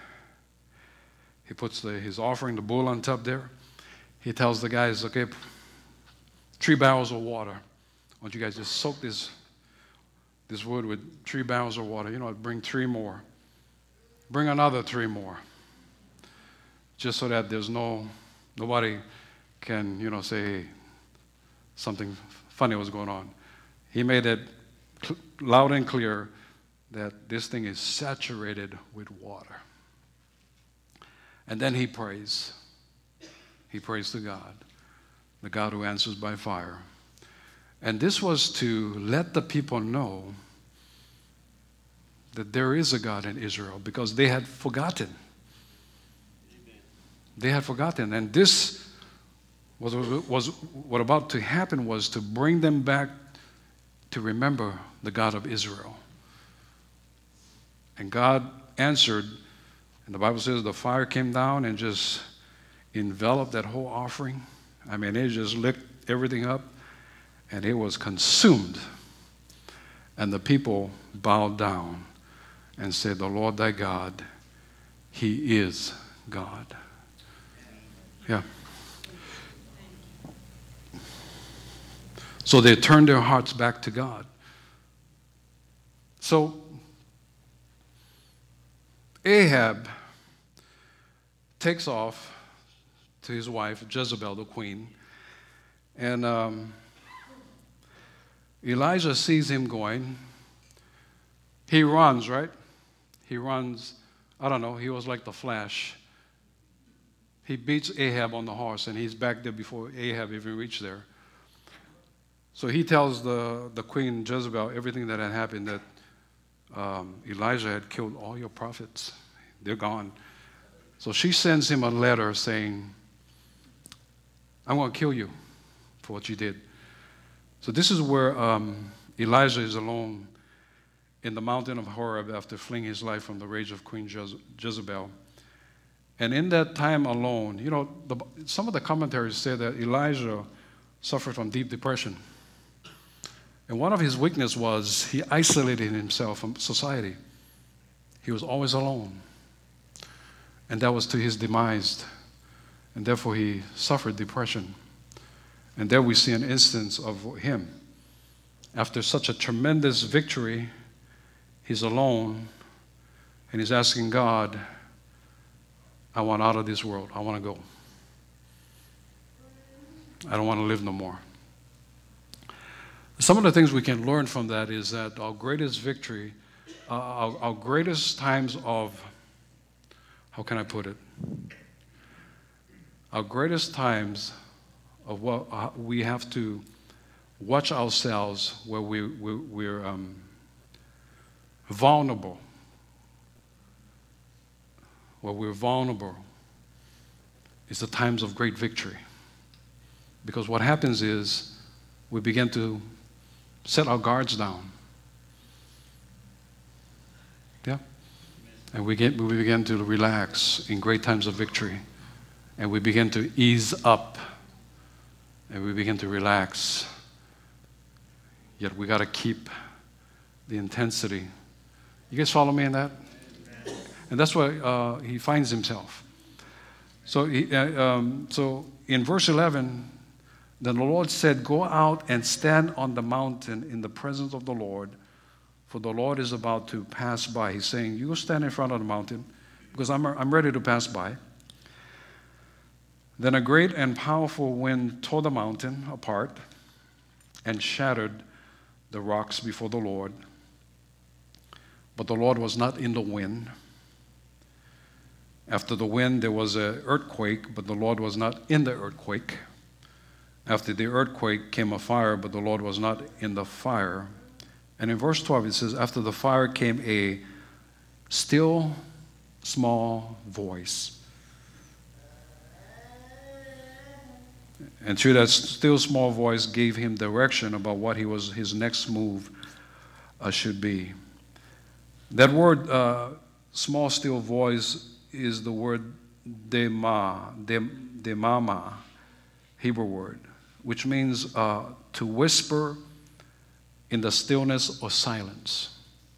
he puts his offering, the bull, on top there. He tells the guys, okay, 3 barrels of water. I want you guys to soak this wood with 3 barrels of water. Bring 3 more. Bring another 3 more. Just so that there's nobody can, say, hey, something funny was going on. He made it loud and clear that this thing is saturated with water. And then he prays. He prays to God, the God who answers by fire. And this was to let the people know that there is a God in Israel, because they had forgotten. They had forgotten. And this was what about to happen was to bring them back to remember the God of Israel. And God answered, and the Bible says the fire came down and just enveloped that whole offering. I mean, it just licked everything up, and it was consumed. And the people bowed down and said, the Lord thy God, he is God. Yeah. So they turned their hearts back to God. So Ahab takes off to his wife, Jezebel, the queen, and Elijah sees him going. He runs, right? He runs. I don't know. He was like the Flash. He beats Ahab on the horse, and he's back there before Ahab even reached there. So he tells the queen Jezebel everything that had happened, that Elijah had killed all your prophets. They're gone. So she sends him a letter saying, I'm going to kill you for what you did. So this is where Elijah is alone in the mountain of Horeb after fleeing his life from the rage of Queen Jezebel. And in that time alone, some of the commentaries say that Elijah suffered from deep depression. And one of his weaknesses was he isolated himself from society. He was always alone. And that was to his demise. And therefore he suffered depression. And there we see an instance of him. After such a tremendous victory, he's alone and he's asking God, I want out of this world. I want to go. I don't want to live no more. Some of the things we can learn from that is that our greatest victory, our greatest times of, how can I put it? Our greatest times of what we have to watch ourselves where we're vulnerable. Where we're vulnerable is the times of great victory. Because what happens is we begin to set our guards down. Yeah? And we begin to relax in great times of victory. And we begin to ease up. And we begin to relax. Yet we got to keep the intensity. You guys follow me in that? And that's where he finds himself. So in verse 11, then the Lord said, "Go out and stand on the mountain in the presence of the Lord, for the Lord is about to pass by." He's saying, you go stand in front of the mountain, because I'm ready to pass by. Then a great and powerful wind tore the mountain apart and shattered the rocks before the Lord. But the Lord was not in the wind. After the wind, there was an earthquake, but the Lord was not in the earthquake. After the earthquake came a fire, but the Lord was not in the fire. And in verse 12, it says, after the fire came a still small voice. And through that still small voice gave him direction about what his next move should be. That word, small still voice, is the word demama, Hebrew word, which means to whisper in the stillness or silence.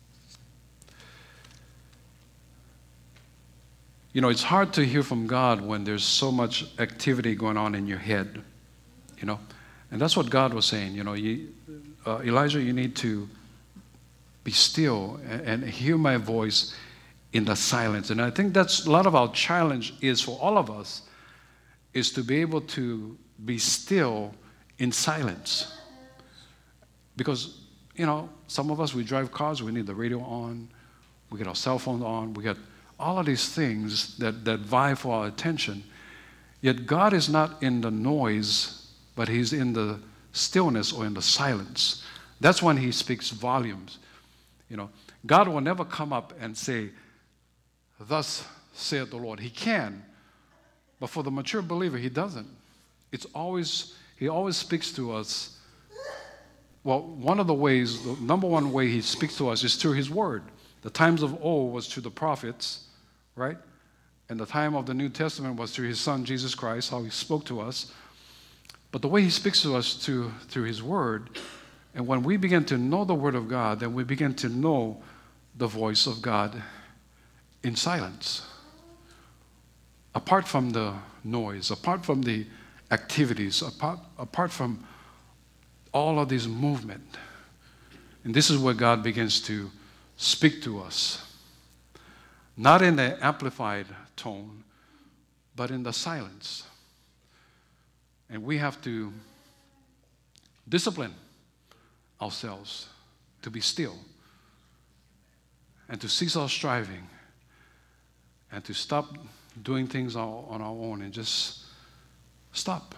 You know, it's hard to hear from God when there's so much activity going on in your head, you know. And that's what God was saying, you know. Elijah, you need to be still and hear my voice in the silence. And I think that's a lot of our challenge is for all of us, is to be able to be still in silence. Because, you know, some of us, we drive cars, we need the radio on, we get our cell phone on, we get all of these things that vie for our attention. Yet God is not in the noise, but he's in the stillness or in the silence. That's when he speaks volumes. You know, God will never come up and say, "Thus saith the Lord." He can, but for the mature believer, he doesn't. He always speaks to us. Well, one of the ways, the number one way he speaks to us is through his word. The times of old was through the prophets, right? And the time of the New Testament was through his son, Jesus Christ, how he spoke to us. But the way he speaks to us through his word, and when we begin to know the word of God, then we begin to know the voice of God in silence. Apart from the noise, apart from the activities, apart from all of this movement. And this is where God begins to speak to us. Not in the amplified tone, but in the silence. And we have to discipline ourselves to be still and to cease our striving and to stop doing things on our own and just stop.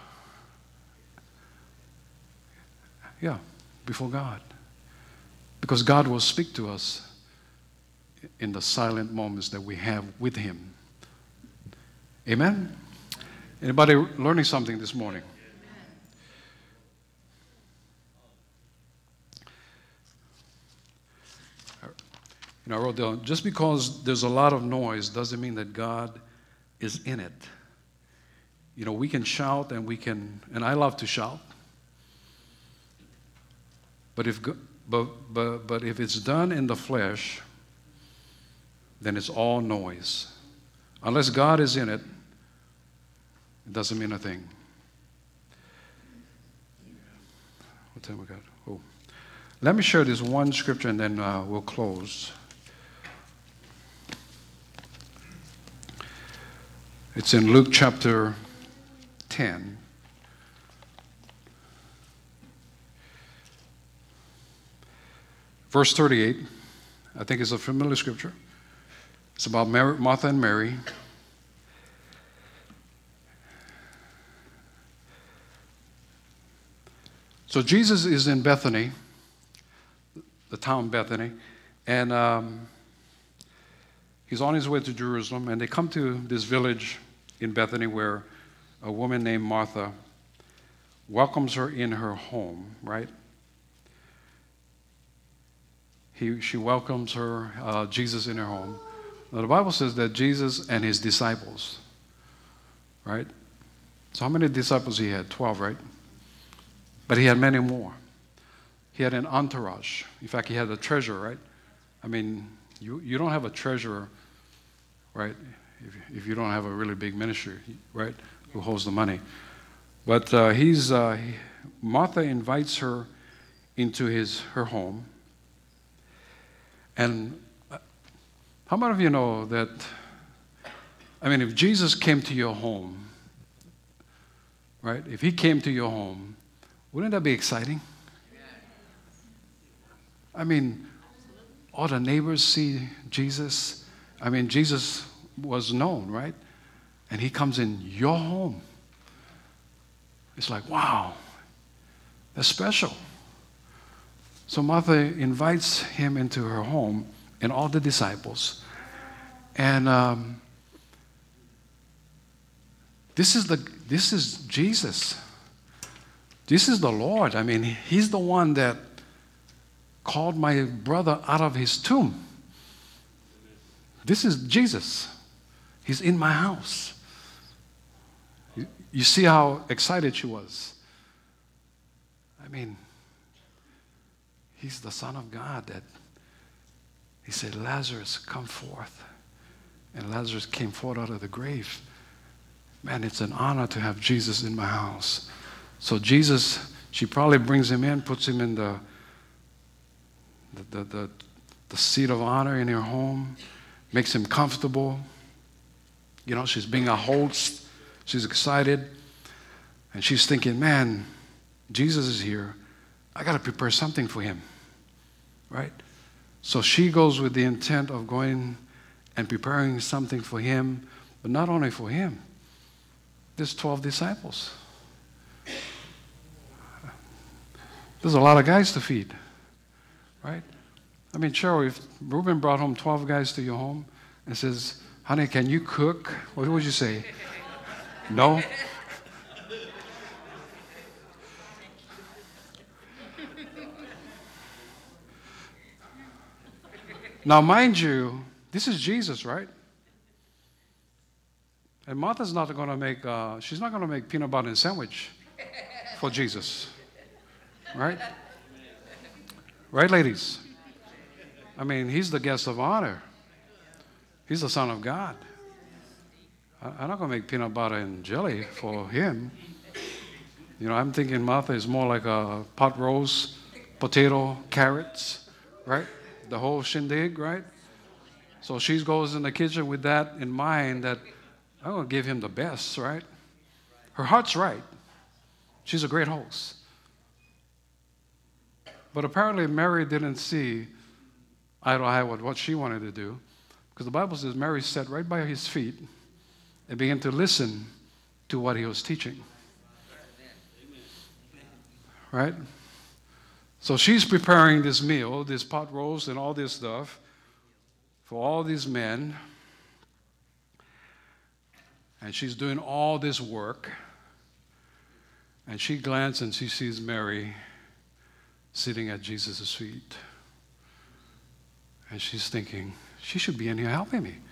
Yeah, before God. Because God will speak to us in the silent moments that we have with him. Amen? Anybody learning something this morning? You know, I wrote down, just because there's a lot of noise doesn't mean that God is in it. You know, we can shout and I love to shout. But if it's done in the flesh, then it's all noise. Unless God is in it, it doesn't mean a thing. What time we got? Oh, let me share this one scripture and then we'll close. It's in Luke chapter 10. Verse 38, I think it's a familiar scripture. It's about Martha and Mary. So Jesus is in Bethany, the town Bethany, and he's on his way to Jerusalem, and they come to this village in Bethany where a woman named Martha welcomes her in her home, right? She welcomes her, Jesus, in her home. Now, the Bible says that Jesus and his disciples, right? So how many disciples he had? 12, right? But he had many more. He had an entourage. In fact, he had a treasurer, right? I mean, you don't have a treasurer, right, if you don't have a really big ministry, right, who holds the money. But Martha invites her into her home. And how many of you know that, I mean, if Jesus came to your home, right, if he came to your home, wouldn't that be exciting? I mean, all the neighbors see Jesus. I mean, Jesus was known, right? And he comes in your home. It's like, wow, that's special. So Martha invites him into her home and all the disciples. And this is Jesus. This is the Lord. I mean, he's the one that called my brother out of his tomb. This is Jesus. He's in my house. You see how excited she was. I mean, he's the Son of God that he said, Lazarus, come forth. And Lazarus came forth out of the grave. Man, it's an honor to have Jesus in my house. So Jesus, she probably brings him in, puts him in the seat of honor in her home, makes him comfortable. You know, she's being a host. She's excited. And she's thinking, man, Jesus is here. I got to prepare something for him. Right? So she goes with the intent of going and preparing something for him, but not only for him. There's 12 disciples. There's a lot of guys to feed, right? I mean, Cheryl, if Reuben brought home 12 guys to your home and says, honey, can you cook? What would you say? No? Now, mind you, this is Jesus, right? And Martha's not going to make, she's not going to make peanut butter and sandwich for Jesus. Right? Right, ladies? I mean, he's the guest of honor. He's the Son of God. I'm not going to make peanut butter and jelly for him. You know, I'm thinking Martha is more like a pot roast, potato, carrots, right? The whole shindig, right? So she goes in the kitchen with that in mind, that I'm going to give him the best, right? Her heart's right. She's a great host. But apparently Mary didn't see eye to eye with what she wanted to do, because the Bible says Mary sat right by his feet and began to listen to what he was teaching. Right? So she's preparing this meal, this pot roast and all this stuff for all these men. And she's doing all this work. And she glances and she sees Mary sitting at Jesus' feet. And she's thinking, she should be in here helping me.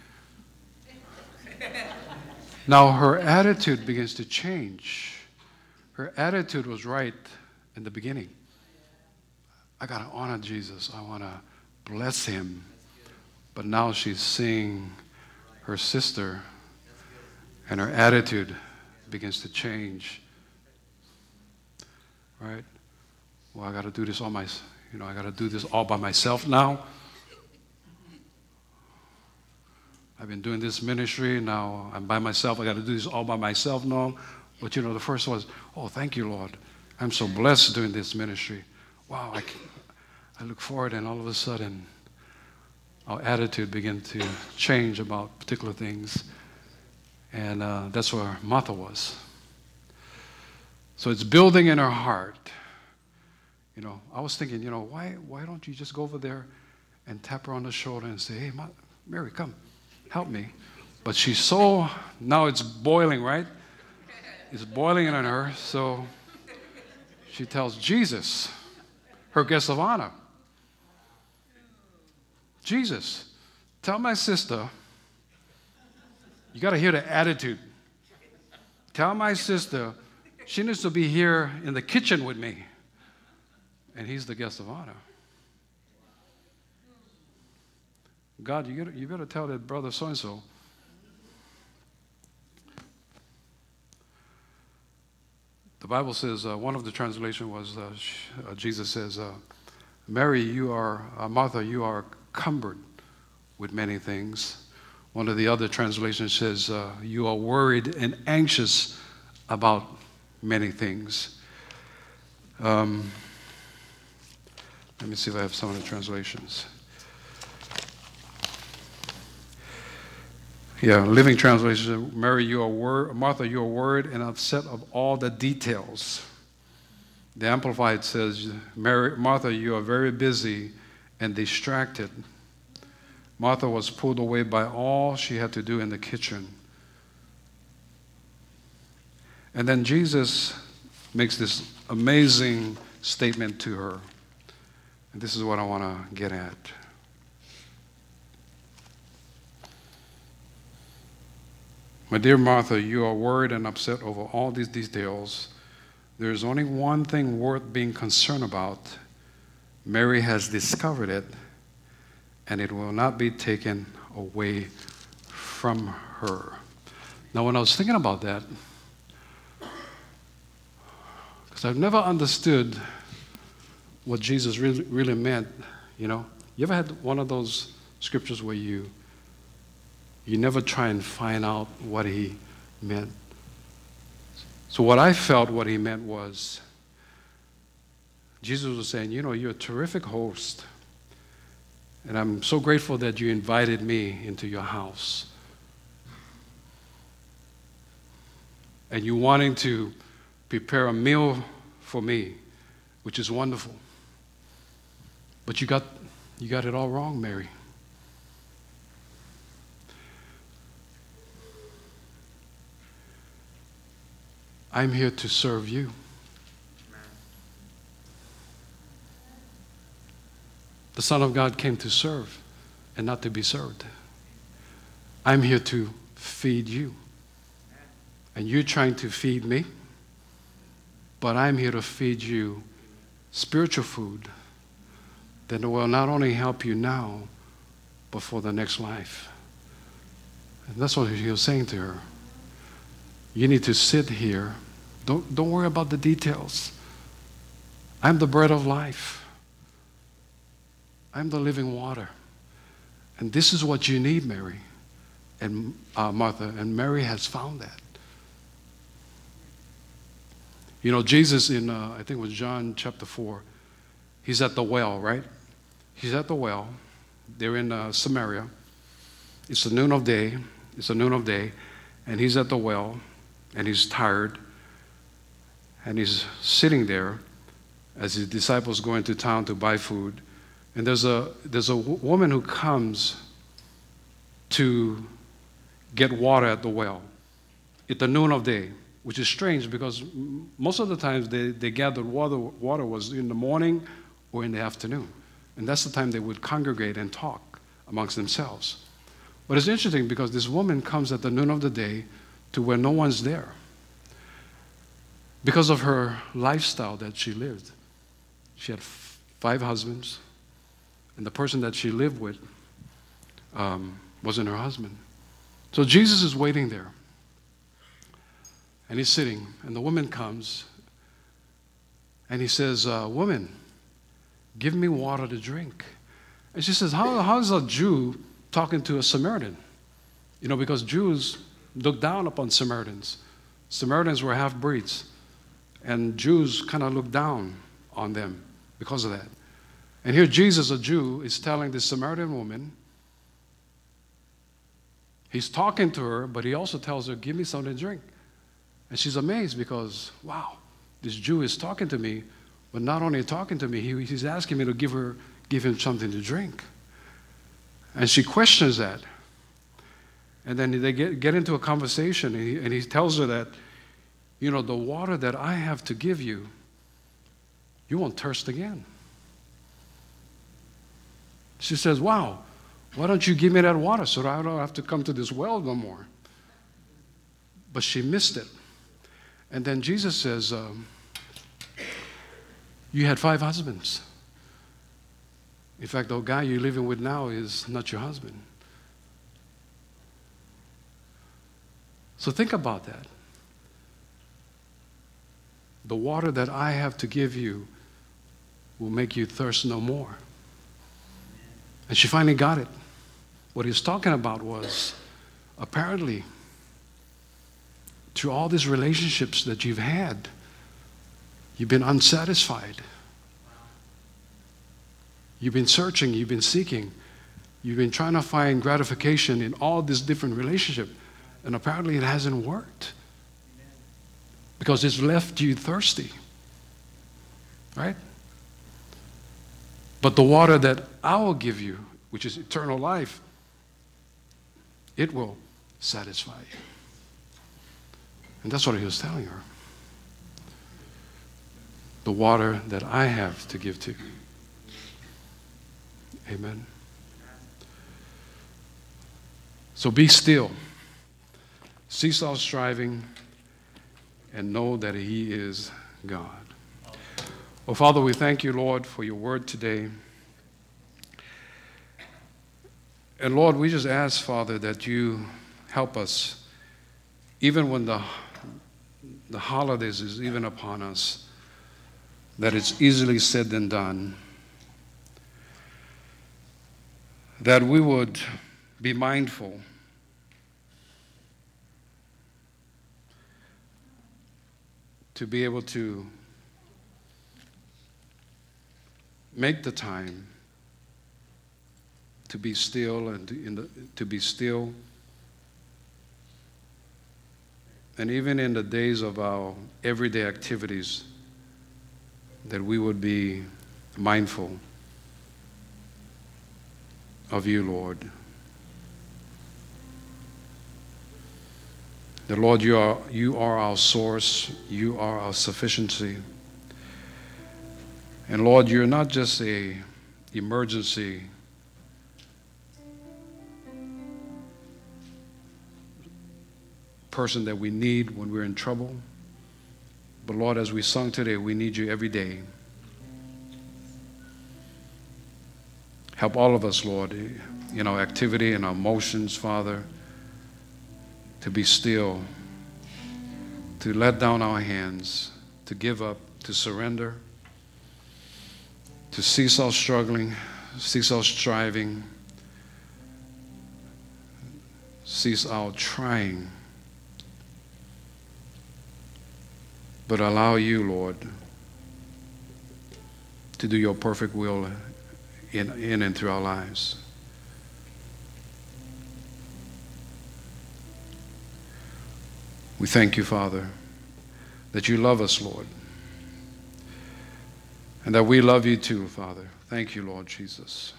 Now her attitude begins to change. Her attitude was right in the beginning. I got to honor Jesus. I want to bless him. But now she's seeing her sister, and her attitude begins to change. Right? Well, I got to do this I got to do this all by myself now. I've been doing this ministry. Now I'm by myself. I got to do this all by myself now. But the first was, oh, thank you, Lord. I'm so blessed doing this ministry. Wow, I look forward, and all of a sudden, our attitude began to change about particular things. And that's where Martha was. So it's building in her heart. I was thinking, why don't you just go over there and tap her on the shoulder and say, hey, Mary, come, help me. But now it's boiling, right? It's boiling in her, so she tells Jesus, her guest of honor, Jesus, tell my sister, you got to hear the attitude. Tell my sister she needs to be here in the kitchen with me. And he's the guest of honor. God, you better tell that brother so-and-so. The Bible says, one of the translations was, Jesus says, Mary, Martha, you are cumbered with many things. One of the other translations says, you are worried and anxious about many things. Let me see if I have some of the translations. Yeah, Living Translation, Mary, Martha, you are worried and upset of all the details. The Amplified says, Martha, you are very busy and distracted. Martha was pulled away by all she had to do in the kitchen. And then Jesus makes this amazing statement to her. And this is what I want to get at. My dear Martha, you are worried and upset over all these details. There is only one thing worth being concerned about. Mary has discovered it, and it will not be taken away from her. Now, when I was thinking about that, because I've never understood what Jesus really meant, You ever had one of those scriptures where you never try and find out what he meant? So what I felt what he meant was, Jesus was saying, you're a terrific host, and I'm so grateful that you invited me into your house. And you wanting to prepare a meal for me, which is wonderful. But you got it all wrong, Mary. I'm here to serve you. The Son of God came to serve and not to be served. I'm here to feed you. And you're trying to feed me, but I'm here to feed you spiritual food that will not only help you now, but for the next life. And that's what he was saying to her. You need to sit here. Don't worry about the details. I'm the bread of life. I'm the living water. And this is what you need, Mary and Martha. And Mary has found that. Jesus in, I think it was John chapter 4, he's at the well, right? He's at the well. They're in Samaria. It's the noon of day. And he's at the well, and he's tired. And he's sitting there as his disciples go into town to buy food. And there's a woman who comes to get water at the well at the noon of day, which is strange because most of the times they gathered water was in the morning or in the afternoon. And that's the time they would congregate and talk amongst themselves. But it's interesting because this woman comes at the noon of the day to where no one's there because of her lifestyle that she lived. She had 5 husbands, and the person that she lived with wasn't her husband. So Jesus is waiting there. And he's sitting, and the woman comes, and he says, woman, give me water to drink. And she says, how is a Jew talking to a Samaritan? You know, because Jews looked down upon Samaritans. Samaritans were half-breeds, and Jews kind of looked down on them because of that. And here Jesus, a Jew, is telling this Samaritan woman, he's talking to her, but he also tells her, give me something to drink. And she's amazed because, wow, this Jew is talking to me, but not only talking to me, he's asking me to give him something to drink. And she questions that. And then they get into a conversation, and he tells her that, you know, the water that I have to give you, you won't thirst again. She says, wow, why don't you give me that water so that I don't have to come to this well no more? But she missed it. And then Jesus says, you had 5 husbands. In fact, the guy you're living with now is not your husband. So think about that. The water that I have to give you will make you thirst no more. And she finally got it. What he was talking about was, apparently, through all these relationships that you've had, you've been unsatisfied. You've been searching, you've been seeking, you've been trying to find gratification in all these different relationships, and apparently it hasn't worked because it's left you thirsty, right? But the water that I will give you, which is eternal life, it will satisfy you. And that's what he was telling her. The water that I have to give to you. Amen. So be still. Cease all striving and know that he is God. Oh, Father, we thank you, Lord, for your word today. And Lord, we just ask, Father, that you help us, even when the holidays is even upon us, that it's easily said than done, that we would be mindful to be able to make the time to be still and to be still. And even in the days of our everyday activities, that we would be mindful of you, Lord. That, Lord, you are our source. You are our sufficiency. And, Lord, you're not just an emergency person that we need when we're in trouble. But, Lord, as we sung today, we need you every day. Help all of us, Lord, in our activity and our emotions, Father, to be still, to let down our hands, to give up, to surrender, to cease our struggling, cease our striving, cease our trying, but allow you, Lord, to do your perfect will in and through our lives. We thank you, Father, that you love us, Lord, and that we love you too, Father. Thank you, Lord Jesus,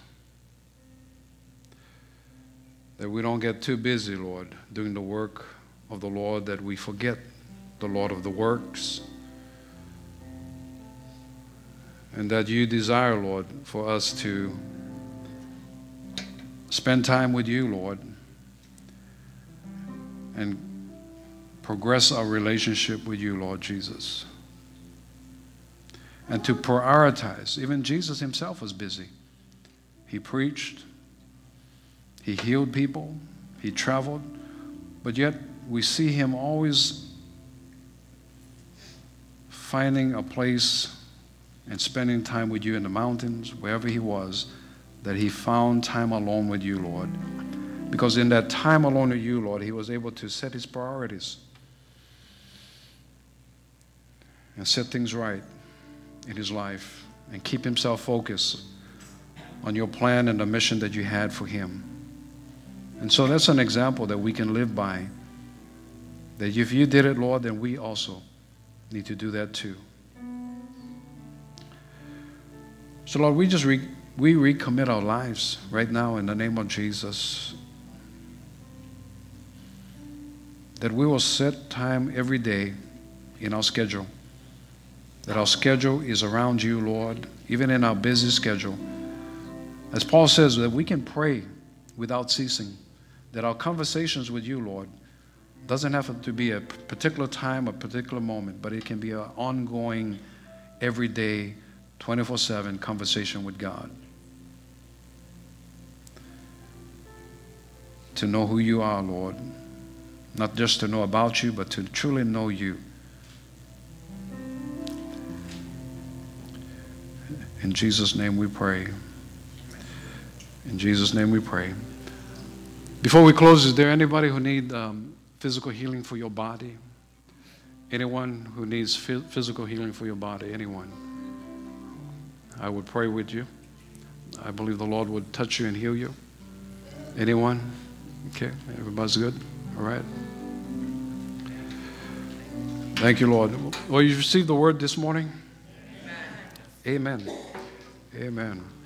that we don't get too busy, Lord, doing the work of the Lord, that we forget the Lord of the works, and that you desire, Lord, for us to spend time with you, Lord, and progress our relationship with you, Lord Jesus. And to prioritize. Even Jesus himself was busy. He preached, he healed people, he traveled, but yet we see him always finding a place and spending time with you in the mountains, wherever he was, that he found time alone with you, Lord. Because in that time alone with you, Lord, he was able to set his priorities and set things right in his life and keep himself focused on your plan and the mission that you had for him. And so that's an example that we can live by. That if you did it, Lord, then we also need to do that too. So, Lord, we recommit our lives right now in the name of Jesus. That we will set time every day in our schedule. That our schedule is around you, Lord, even in our busy schedule. As Paul says, that we can pray without ceasing. That our conversations with you, Lord, doesn't have to be a particular time, a particular moment, but it can be an ongoing, everyday, 24/7 conversation with God. To know who you are, Lord. Not just to know about you, but to truly know you. In Jesus' name we pray. In Jesus' name we pray. Before we close, is there anybody who needs physical healing for your body? Anyone who needs physical healing for your body? Anyone? I would pray with you. I believe the Lord would touch you and heal you. Anyone? Okay, everybody's good? All right. Thank you, Lord. Well, you received the word this morning? Amen. Amen. Amen.